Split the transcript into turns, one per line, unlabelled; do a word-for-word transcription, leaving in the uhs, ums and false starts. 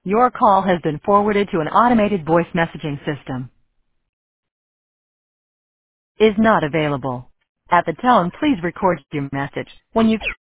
Your call has been forwarded to an automated voice messaging system. Is not available. At the tone, please record your message. When you